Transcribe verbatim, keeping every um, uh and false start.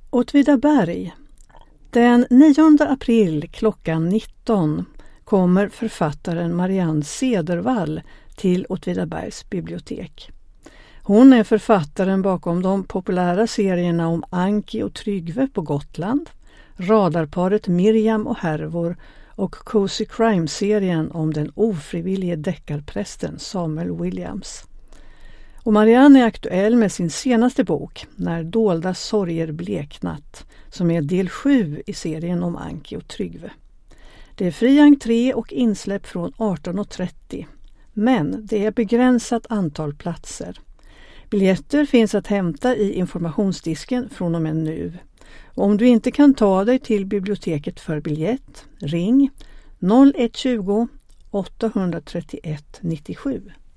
Åtvidaberg. Den nionde april klockan nitton kommer författaren Marianne Cedervall till Åtvidabergs bibliotek. Hon är författaren bakom de populära serierna om Anki och Tryggve på Gotland, radarparet Miriam och Hervor och Cozy Crime-serien om den ofrivillige deckarprästen Samuel Williams. Och Marianne är aktuell med sin senaste bok, När dolda sorger bleknat, som är del sju i serien om Anki och Tryggve. Det är fri entré och insläpp från arton trettio, men det är begränsat antal platser. Biljetter finns att hämta i informationsdisken från och med nu. Och om du inte kan ta dig till biblioteket för biljett, ring noll ett tjugo åtta tre ett nittiosju.